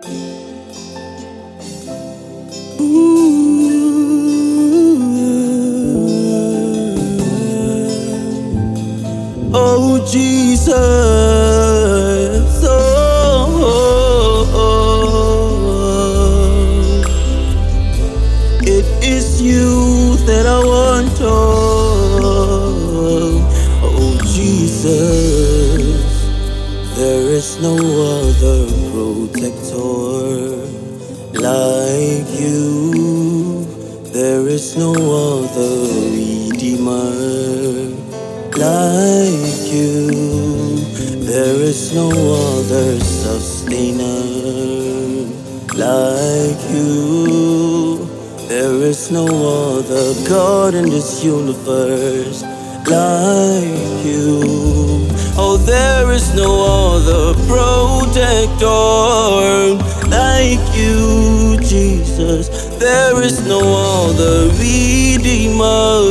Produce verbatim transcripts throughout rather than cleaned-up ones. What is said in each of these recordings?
Oh Jesus, oh, oh, oh. It is you that I want, oh, oh Jesus. There is no other protector like you. There is no other redeemer like you. There is no other sustainer like you. There is no other God in this universe like you. Oh, there is no other protector like you, Jesus. There is no other redeemer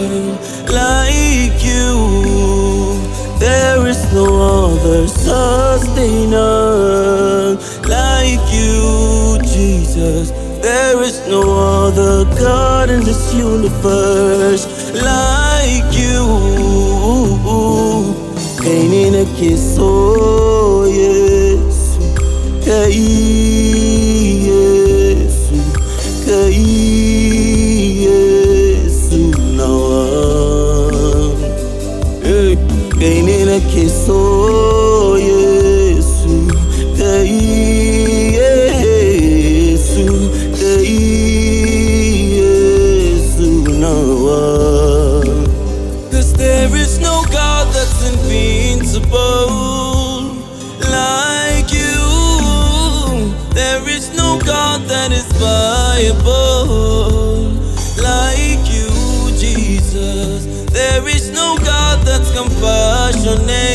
like you. There is no other sustainer like you, Jesus. There is no other God in this universe like you. Kainina kiso Yesu, kai Yesu, kai Yesu nawa. Kainina kiso Yesu, kai Yesu, kai Yesu nawa. 'Cause there is no God that's invincible like you. There is no God that is viable like you, Jesus. There is no God that's compassionate